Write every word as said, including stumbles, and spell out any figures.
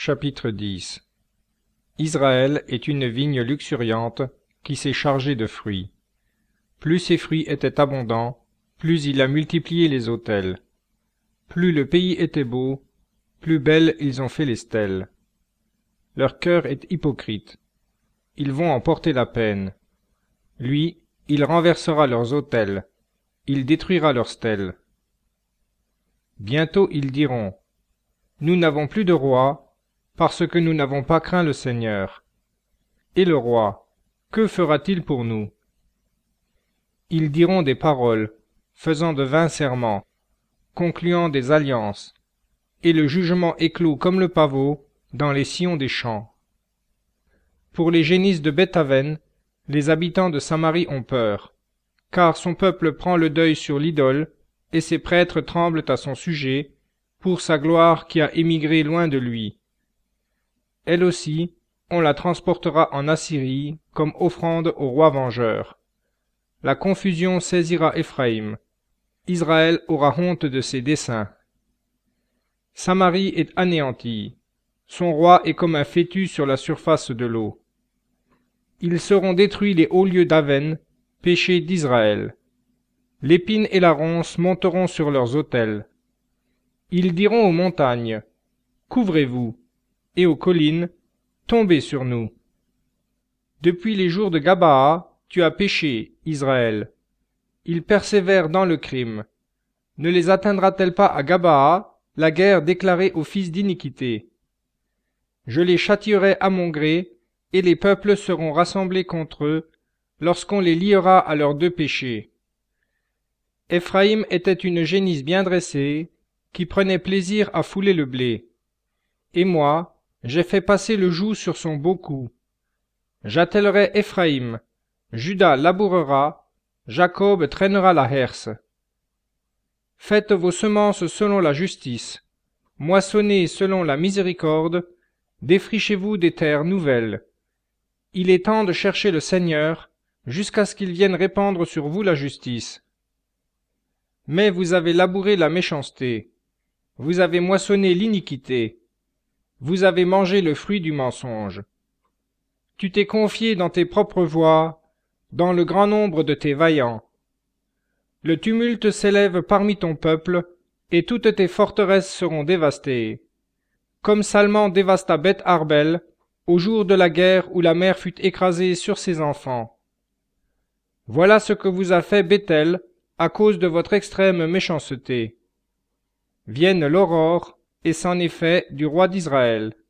Chapitre dix. Israël est une vigne luxuriante qui s'est chargée de fruits. Plus ses fruits étaient abondants, plus il a multiplié les autels. Plus le pays était beau, plus belles ils ont fait les stèles. Leur cœur est hypocrite. Ils vont en porter la peine. Lui, il renversera leurs autels. Il détruira leurs stèles. Bientôt ils diront : Nous n'avons plus de roi, parce que nous n'avons pas craint le Seigneur. Et le roi, que fera-t-il pour nous ? Ils diront des paroles, faisant de vains serments, concluant des alliances, et le jugement éclot comme le pavot dans les sillons des champs. Pour les génisses de Beth-Aven, les habitants de Samarie ont peur, car son peuple prend le deuil sur l'idole, et ses prêtres tremblent à son sujet, pour sa gloire qui a émigré loin de lui. Elle aussi, on la transportera en Assyrie comme offrande au roi vengeur. La confusion saisira Éphraïm. Israël aura honte de ses desseins. Samarie est anéantie. Son roi est comme un fœtus sur la surface de l'eau. Ils seront détruits les hauts lieux d'Aven, péché d'Israël. L'épine et la ronce monteront sur leurs autels. Ils diront aux montagnes : Couvrez-vous, et aux collines : Tombez sur nous. Depuis les jours de Gabaa, tu as péché, Israël. Ils persévèrent dans le crime. Ne les atteindra-t-elle pas à Gabaa la guerre déclarée aux fils d'iniquité ? Je les châtierai à mon gré, et les peuples seront rassemblés contre eux, lorsqu'on les liera à leurs deux péchés. Éphraïm était une génisse bien dressée, qui prenait plaisir à fouler le blé. Et moi, j'ai fait passer le joug sur son beau cou. J'attellerai Éphraïm, Juda labourera, Jacob traînera la herse. Faites vos semences selon la justice, moissonnez selon la miséricorde, défrichez-vous des terres nouvelles. Il est temps de chercher le Seigneur, jusqu'à ce qu'il vienne répandre sur vous la justice. Mais vous avez labouré la méchanceté, vous avez moissonné l'iniquité, vous avez mangé le fruit du mensonge. Tu t'es confié dans tes propres voies, dans le grand nombre de tes vaillants. Le tumulte s'élève parmi ton peuple, et toutes tes forteresses seront dévastées. Comme Salman dévasta Beth Arbel, au jour de la guerre où la mer fut écrasée sur ses enfants. Voilà ce que vous a fait Bethel, à cause de votre extrême méchanceté. Vienne l'aurore, et c'en est fait du roi d'Israël.